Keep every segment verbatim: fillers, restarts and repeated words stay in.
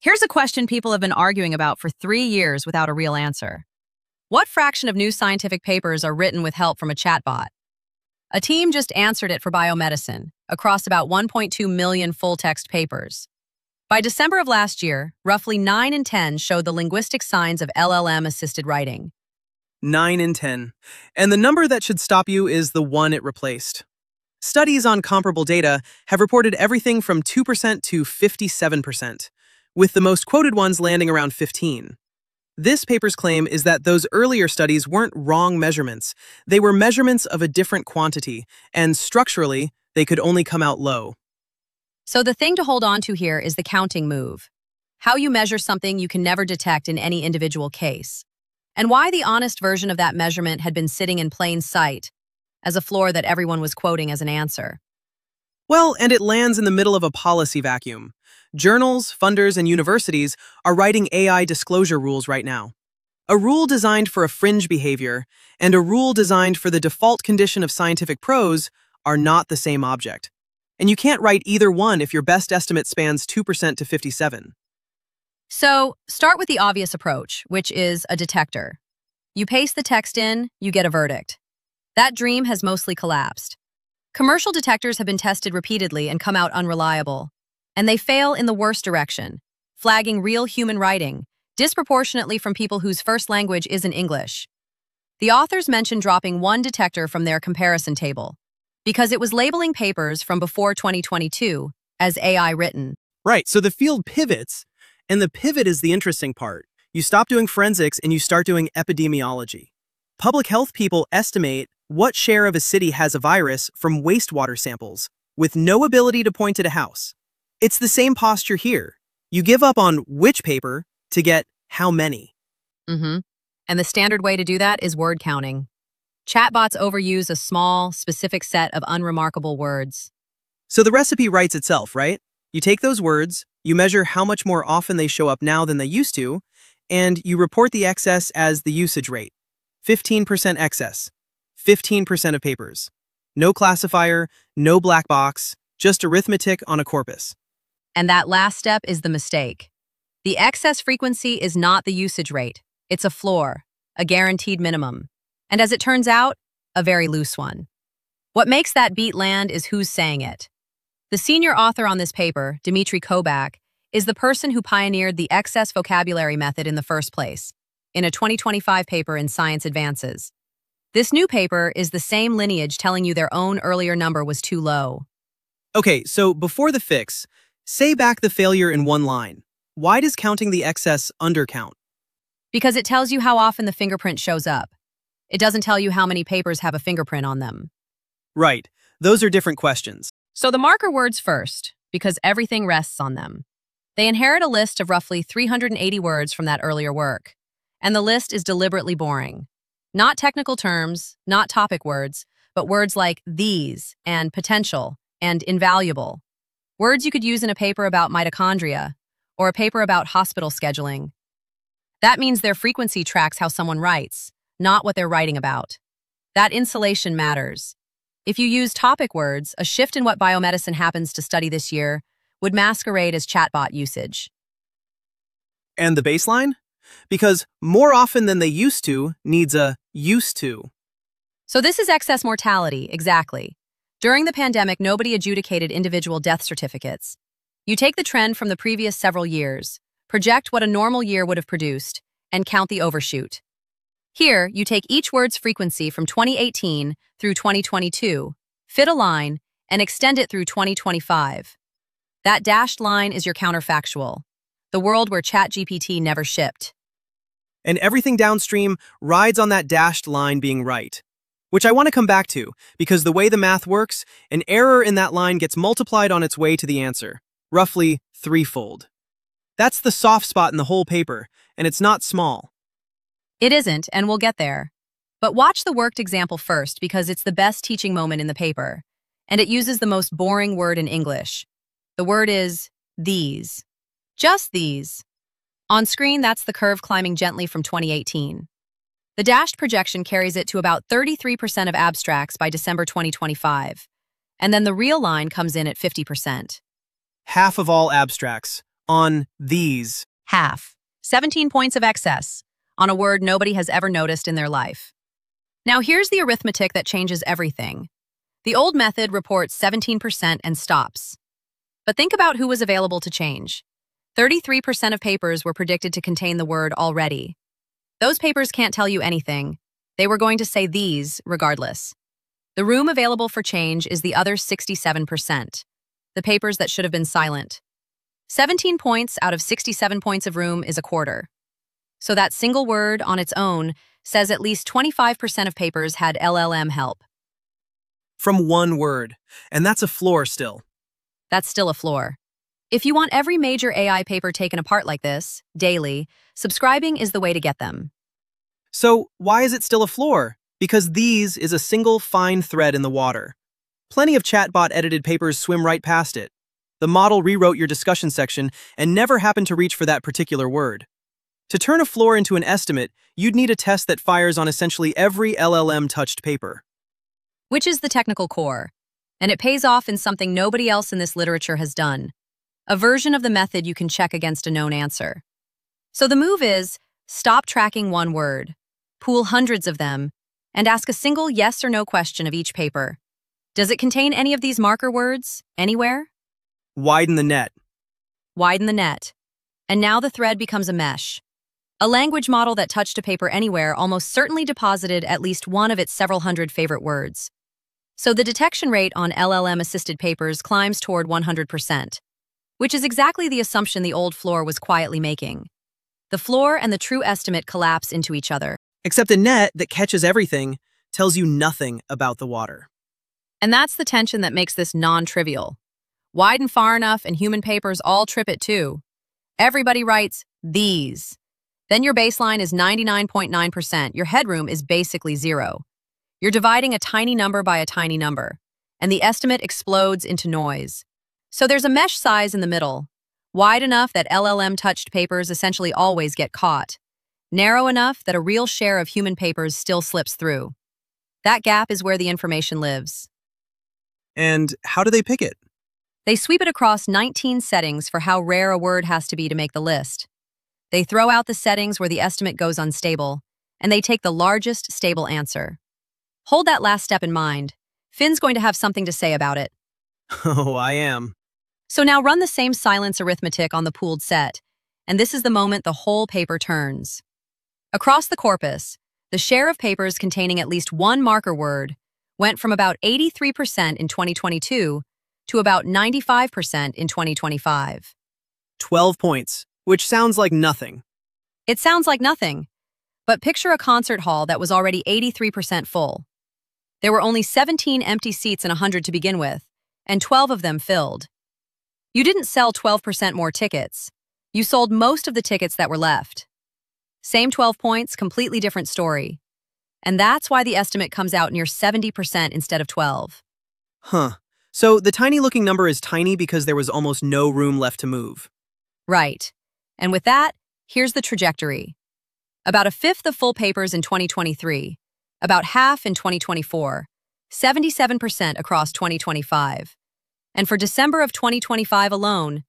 Here's a question people have been arguing about for three years without a real answer. What fraction of new scientific papers are written with help from a chatbot? A team just answered it for biomedicine, across about one point two million full-text papers. By December of last year, roughly nine in ten showed the linguistic signs of L L M-assisted writing. nine in ten. And the number that should stop you is the one it replaced. Studies on comparable data have reported everything from two percent to fifty-seven percent, with the most quoted ones landing around fifteen. This paper's claim is that those earlier studies weren't wrong measurements. They were measurements of a different quantity, and structurally, they could only come out low. So the thing to hold on to here is the counting move. How you measure something you can never detect in any individual case. And why the honest version of that measurement had been sitting in plain sight as a floor that everyone was quoting as an answer. Well, and it lands in the middle of a policy vacuum. Journals, funders, and universities are writing A I disclosure rules right now. A rule designed for a fringe behavior and a rule designed for the default condition of scientific prose are not the same object. And you can't write either one if your best estimate spans two percent to fifty-seven. So, start with the obvious approach, which is a detector. You paste the text in, you get a verdict. That dream has mostly collapsed. Commercial detectors have been tested repeatedly and come out unreliable. And they fail in the worst direction, flagging real human writing, disproportionately from people whose first language isn't English. The authors mentioned dropping one detector from their comparison table, because it was labeling papers from before twenty twenty-two as A I written. Right, so the field pivots, and the pivot is the interesting part. You stop doing forensics and you start doing epidemiology. Public health people estimate what share of a city has a virus from wastewater samples, with no ability to point at a house. It's the same posture here. You give up on which paper to get how many. Mm-hmm. And the standard way to do that is word counting. Chatbots overuse a small, specific set of unremarkable words. So the recipe writes itself, right? You take those words, you measure how much more often they show up now than they used to, and you report the excess as the usage rate. fifteen percent excess. fifteen percent of papers. No classifier, no black box, just arithmetic on a corpus. And that last step is the mistake. The excess frequency is not the usage rate. It's a floor, a guaranteed minimum. And as it turns out, a very loose one. What makes that beat land is who's saying it. The senior author on this paper, Dmitry Kobak, is the person who pioneered the excess vocabulary method in the first place, in a twenty twenty-five paper in Science Advances. This new paper is the same lineage telling you their own earlier number was too low. Okay, so before the fix, say back the failure in one line. Why does counting the excess undercount? Because it tells you how often the fingerprint shows up. It doesn't tell you how many papers have a fingerprint on them. Right. Those are different questions. So the marker words first, because everything rests on them. They inherit a list of roughly three hundred eighty words from that earlier work. And the list is deliberately boring. Not technical terms, not topic words, but words like these and potential and invaluable. Words you could use in a paper about mitochondria or a paper about hospital scheduling. That means their frequency tracks how someone writes, not what they're writing about. That insulation matters. If you use topic words, a shift in what biomedicine happens to study this year would masquerade as chatbot usage. And the baseline? Because more often than they used to needs a used to. So this is excess mortality, exactly. During the pandemic, nobody adjudicated individual death certificates. You take the trend from the previous several years, project what a normal year would have produced, and count the overshoot. Here, you take each word's frequency from twenty eighteen through twenty twenty-two, fit a line, and extend it through twenty twenty-five. That dashed line is your counterfactual, the world where ChatGPT never shipped. And everything downstream rides on that dashed line being right. Which I want to come back to, because the way the math works, an error in that line gets multiplied on its way to the answer, roughly threefold. That's the soft spot in the whole paper, and it's not small. It isn't, and we'll get there. But watch the worked example first, because it's the best teaching moment in the paper, and it uses the most boring word in English. The word is these. Just these. On screen, that's the curve climbing gently from twenty eighteen. The dashed projection carries it to about thirty-three percent of abstracts by December twenty twenty-five, and then the real line comes in at fifty percent. Half of all abstracts, on these. Half. seventeen points of excess on a word nobody has ever noticed in their life. Now here's the arithmetic that changes everything. The old method reports seventeen percent and stops. But think about who was available to change. thirty-three percent of papers were predicted to contain the word already. Those papers can't tell you anything. They were going to say these regardless. The room available for change is the other sixty-seven percent, the papers that should have been silent. seventeen points out of sixty-seven points of room is a quarter. So that single word on its own says at least twenty-five percent of papers had L L M help. From one word, and that's a floor still. That's still a floor. If you want every major A I paper taken apart like this, daily, subscribing is the way to get them. So why is it still a floor? Because these is a single fine thread in the water. Plenty of chatbot-edited papers swim right past it. The model rewrote your discussion section and never happened to reach for that particular word. To turn a floor into an estimate, you'd need a test that fires on essentially every L L M-touched paper. Which is the technical core, and it pays off in something nobody else in this literature has done. A version of the method you can check against a known answer. So the move is, stop tracking one word, pool hundreds of them, and ask a single yes or no question of each paper. Does it contain any of these marker words, anywhere? Widen the net. Widen the net. And now the thread becomes a mesh. A language model that touched a paper anywhere almost certainly deposited at least one of its several hundred favorite words. So the detection rate on L L M-assisted papers climbs toward one hundred percent, which is exactly the assumption the old floor was quietly making. The floor and the true estimate collapse into each other. Except a net that catches everything tells you nothing about the water. And that's the tension that makes this non-trivial. Widen far enough and human papers all trip it too. Everybody writes these. Then your baseline is ninety-nine point nine percent. Your headroom is basically zero. You're dividing a tiny number by a tiny number, and the estimate explodes into noise. So there's a mesh size in the middle, wide enough that L L M-touched papers essentially always get caught, narrow enough that a real share of human papers still slips through. That gap is where the information lives. And how do they pick it? They sweep it across nineteen settings for how rare a word has to be to make the list. They throw out the settings where the estimate goes unstable, and they take the largest stable answer. Hold that last step in mind. Finn's going to have something to say about it. Oh, I am. So now run the same silence arithmetic on the pooled set, and this is the moment the whole paper turns. Across the corpus, the share of papers containing at least one marker word went from about eighty-three percent in twenty twenty-two to about ninety-five percent in twenty twenty-five. twelve points, which sounds like nothing. It sounds like nothing, but picture a concert hall that was already eighty-three percent full. There were only seventeen empty seats in one hundred to begin with, and twelve of them filled. You didn't sell twelve percent more tickets. You sold most of the tickets that were left. Same twelve points, completely different story. And that's why the estimate comes out near seventy percent instead of twelve. Huh. So the tiny-looking number is tiny because there was almost no room left to move. Right. And with that, here's the trajectory. About a fifth of full papers in twenty twenty-three, about half in twenty twenty-four, seventy-seven percent across twenty twenty-five. And for December of twenty twenty-five alone,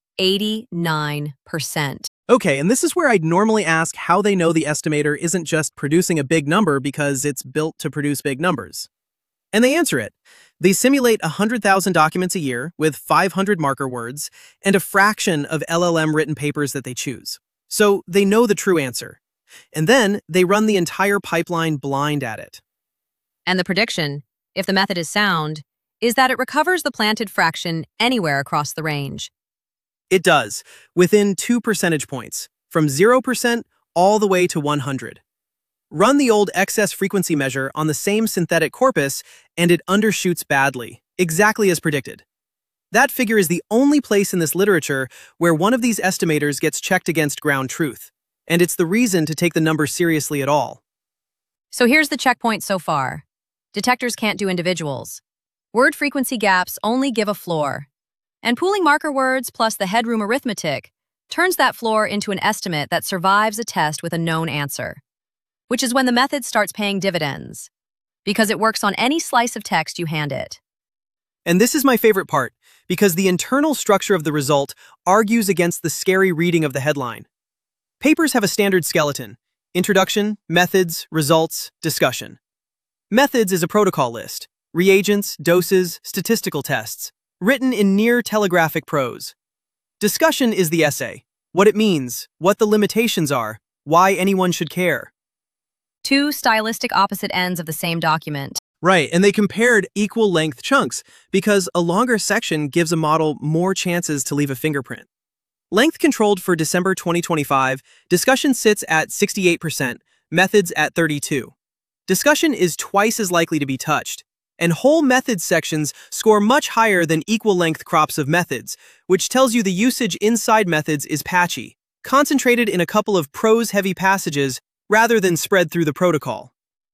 eighty-nine percent. Okay, and this is where I'd normally ask how they know the estimator isn't just producing a big number because it's built to produce big numbers. And they answer it. They simulate one hundred thousand documents a year with five hundred marker words and a fraction of L L M-written papers that they choose. So they know the true answer. And then they run the entire pipeline blind at it. And the prediction, if the method is sound, is that it recovers the planted fraction anywhere across the range. It does, within two percentage points, from zero percent all the way to one hundred. Run the old excess frequency measure on the same synthetic corpus, and it undershoots badly, exactly as predicted. That figure is the only place in this literature where one of these estimators gets checked against ground truth, and it's the reason to take the number seriously at all. So here's the checkpoint so far. Detectors can't do individuals. Word frequency gaps only give a floor. And pooling marker words plus the headroom arithmetic turns that floor into an estimate that survives a test with a known answer, which is when the method starts paying dividends, because it works on any slice of text you hand it. And this is my favorite part, because the internal structure of the result argues against the scary reading of the headline. Papers have a standard skeleton: introduction, methods, results, discussion. Methods is a protocol list: reagents, doses, statistical tests, written in near telegraphic prose. Discussion is the essay: what it means, what the limitations are, why anyone should care. Two stylistic opposite ends of the same document. Right, and they compared equal length chunks because a longer section gives a model more chances to leave a fingerprint. Length controlled for December twenty twenty-five, discussion sits at sixty-eight percent, methods at thirty-two. Discussion is twice as likely to be touched, and whole methods sections score much higher than equal length crops of methods, which tells you the usage inside methods is patchy, concentrated in a couple of prose-heavy passages rather than spread through the protocol.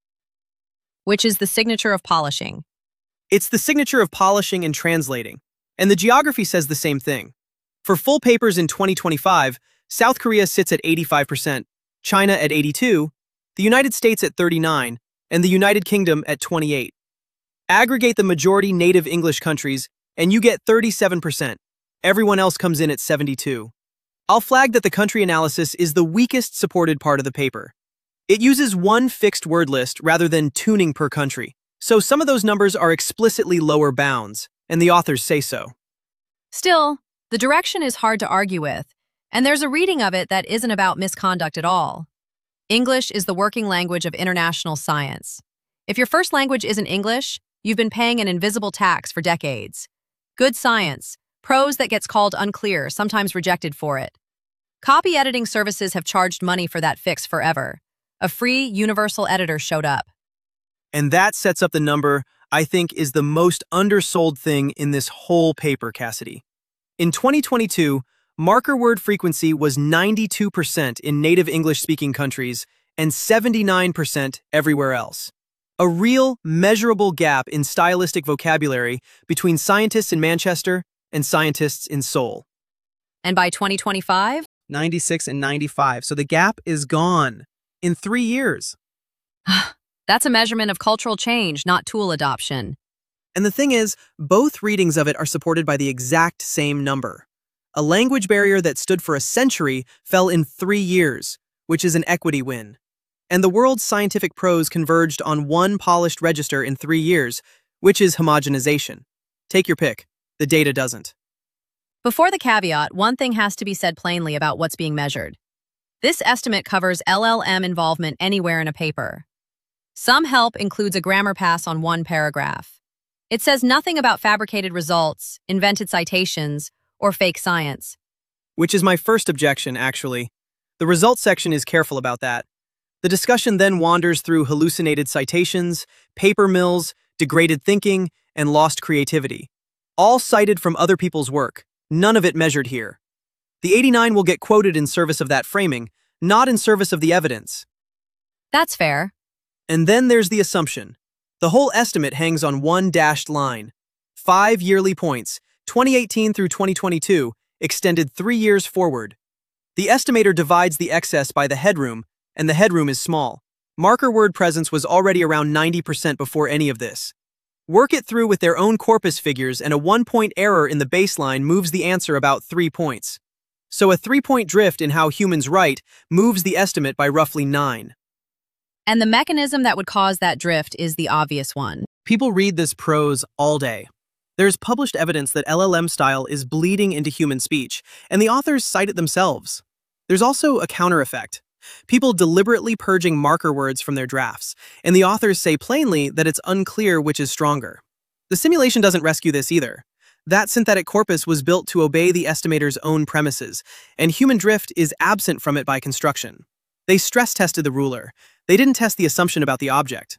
Which is the signature of polishing. It's the signature of polishing and translating, and the geography says the same thing. For full papers in twenty twenty-five, South Korea sits at eighty-five percent, China at eighty-two, the United States at thirty-nine, and the United Kingdom at twenty-eight. Aggregate the majority native English countries, and you get thirty-seven percent. Everyone else comes in at seventy-two. I'll flag that the country analysis is the weakest supported part of the paper. It uses one fixed word list rather than tuning per country, so some of those numbers are explicitly lower bounds, and the authors say so. Still, the direction is hard to argue with, and there's a reading of it that isn't about misconduct at all. English is the working language of international science. If your first language isn't English, you've been paying an invisible tax for decades. Good science, prose that gets called unclear, sometimes rejected for it. Copy editing services have charged money for that fix forever. A free, universal editor showed up. And that sets up the number I think is the most undersold thing in this whole paper, Cassidy. In twenty twenty-two, marker word frequency was ninety-two percent in native English-speaking countries and seventy-nine percent everywhere else. A real, measurable gap in stylistic vocabulary between scientists in Manchester and scientists in Seoul. And by twenty twenty-five? ninety-six and ninety-five, so the gap is gone. In three years. That's a measurement of cultural change, not tool adoption. And the thing is, both readings of it are supported by the exact same number. A language barrier that stood for a century fell in three years, which is an equity win. And the world's scientific prose converged on one polished register in three years, which is homogenization. Take your pick. The data doesn't. Before the caveat, one thing has to be said plainly about what's being measured. This estimate covers L L M involvement anywhere in a paper. Some help includes a grammar pass on one paragraph. It says nothing about fabricated results, invented citations, or fake science. Which is my first objection, actually. The results section is careful about that. The discussion then wanders through hallucinated citations, paper mills, degraded thinking, and lost creativity. All cited from other people's work, none of it measured here. The eighty-nine will get quoted in service of that framing, not in service of the evidence. That's fair. And then there's the assumption. The whole estimate hangs on one dashed line. Five yearly points, twenty eighteen through twenty twenty-two, extended three years forward. The estimator divides the excess by the headroom, and the headroom is small. Marker word presence was already around ninety percent before any of this. Work it through with their own corpus figures, and a one-point error in the baseline moves the answer about three points. So a three-point drift in how humans write moves the estimate by roughly nine. And the mechanism that would cause that drift is the obvious one. People read this prose all day. There's published evidence that L L M style is bleeding into human speech, and the authors cite it themselves. There's also a counter effect. People deliberately purging marker words from their drafts, and the authors say plainly that it's unclear which is stronger. The simulation doesn't rescue this either. That synthetic corpus was built to obey the estimator's own premises, and human drift is absent from it by construction. They stress-tested the ruler. They didn't test the assumption about the object.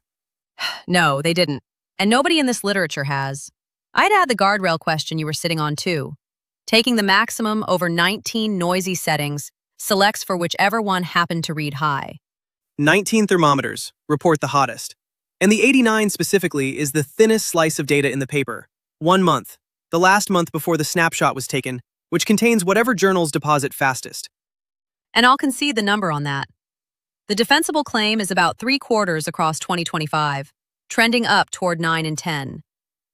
No, they didn't. And nobody in this literature has. I'd add the guardrail question you were sitting on too. Taking the maximum over nineteen noisy settings selects for whichever one happened to read high. nineteen thermometers report the hottest. And the eighty-nine specifically is the thinnest slice of data in the paper. One month. The last month before the snapshot was taken, which contains whatever journals deposit fastest. And I'll concede the number on that. The defensible claim is about three quarters across twenty twenty-five, trending up toward nine and ten.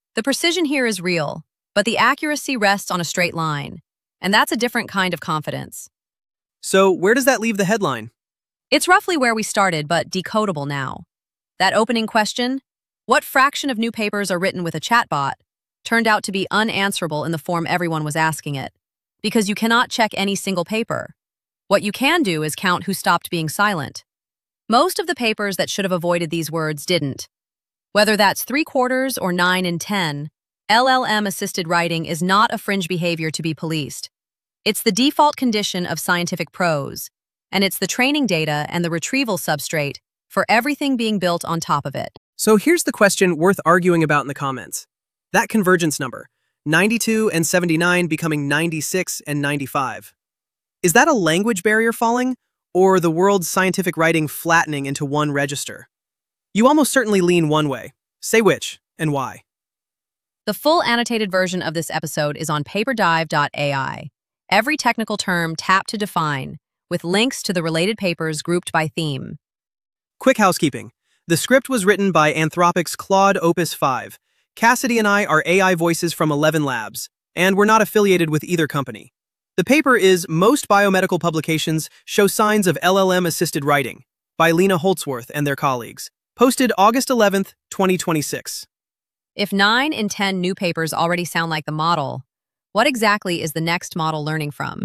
The precision here is real, but the accuracy rests on a straight line, and that's a different kind of confidence. So where does that leave the headline? It's roughly where we started, but decodable now. That opening question, what fraction of new papers are written with a chatbot, turned out to be unanswerable in the form everyone was asking it, because you cannot check any single paper. What you can do is count who stopped being silent. Most of the papers that should have avoided these words didn't. Whether that's three quarters or nine in ten, L L M-assisted writing is not a fringe behavior to be policed. It's the default condition of scientific prose, and it's the training data and the retrieval substrate for everything being built on top of it. So here's the question worth arguing about in the comments. That convergence number, ninety-two and seventy-nine becoming ninety-six and ninety-five. Is that a language barrier falling, or the world's scientific writing flattening into one register? You almost certainly lean one way. Say which, and why. The full annotated version of this episode is on paperdive dot A I. Every technical term tapped to define, with links to the related papers grouped by theme. Quick housekeeping. The script was written by Anthropic's Claude Opus five. Cassidy and I are A I voices from Eleven Labs, and we're not affiliated with either company. The paper is Most Biomedical Publications Show Signs of L L M-Assisted Writing by Lena Holtzworth and their colleagues. Posted August eleventh, twenty twenty-six. If nine in ten new papers already sound like the model, what exactly is the next model learning from?